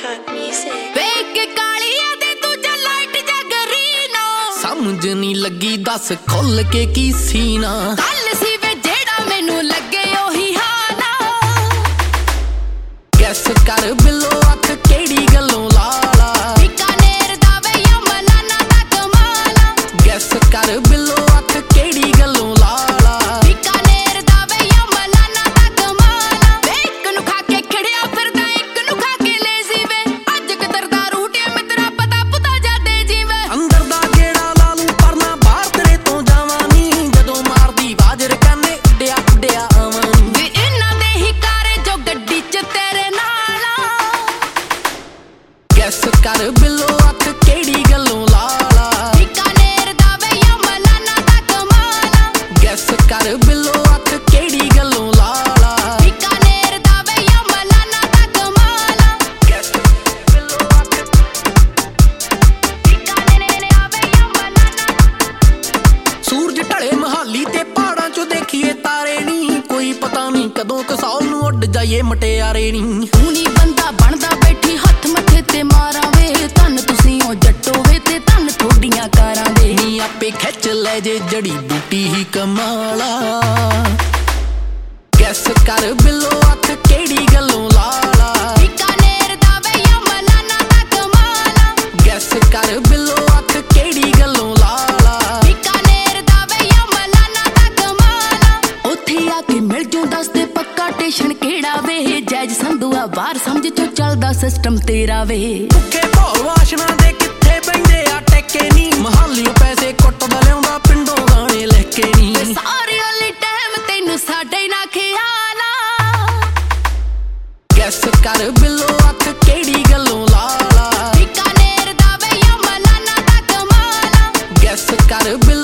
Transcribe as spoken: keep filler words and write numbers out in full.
समझ नहीं लगी दस खोल के की सीना कल सी वे जेड़ा मैनू लगे ओही हाना गैस कर बिलो अख केड़ी गलों लाला बीकानेर दा वे या मलाना दा कमाला गैस कर बिलो अख केड़ी गलों लाला बीकानेर दा वे या मलाना दा कमाला वे एक नू खा के खड़िया फिरदा एक नू खा के लेजी वे अज किधर दा रूट है मित्रा पता पुता जादे जीवे अंदर दा गेड़ा लालू परना बाहर तेरे तो जावानी जदों मारदी बाजर काने उड्डिया उड्डिया आवानी वे इन्हां दे ही कारे जो गड्डी च तेरे नाला गैस कर बिलो अख केड़ी गलों लाला बीकानेर दा वे या मलाना दा कमाला गैस कर बिलो अख केड़ी गलों लाला बीकानेर दा वे या मलाना दा कमाला गैस बिलो अख बीकानेर दा वे या मलाना सूरज ढले महाली ते पहाड़ां चों देखिए तारे नी कोई पता नहीं कदों कसौल नूं उड़ जाइए मटियारे नी तू नी बंदा बनदा बैठी हत्थ मथे ते मारां वे धन तुसीं ओ जट्टो वे ते धन थोड़ियां कारां वे नी आपे खिच ले जे जड़ी बूटी ही कमाला गैस कर बिलो अख केड़ी गलों लाला बीकानेर दा वे या मलाना दा कमाला गैस कर बिलो अख केड़ी गलों लाला बीकानेर दा वे या मलाना दा कमाला ओथे आके मिल जूं दस दे पक्का स्टेशन केड़ा वे जैज संधूआ बाहर समझ चो चलदा सिस्टम तेरा वे भुखे भौल वाशना दे कित्थे पैंदे आ टेके नी महालियों पैसे कुੱਟਦਾ ਲਿਆਉਂਦਾ ਪਿੰਡੋਂ ਗਾਣੇ ਲੈ ਕੇ ਨੀ ਸਾਰੇ ਵਾਲੀ ਟਾਈਮ ਤੈਨੂੰ ਸਾਡੇ ਨਾ ਖਿਆਲਾ ਗੈਸ ਕਰ ਬਿਲੋ ਅਖ ਕਿਹੜੀ ਗੱਲੋਂ ਲਾਲਾ बीकानेर दा वे या मलाना दा कमाला ਗੈਸ ਕਰ ਬਿਲੋ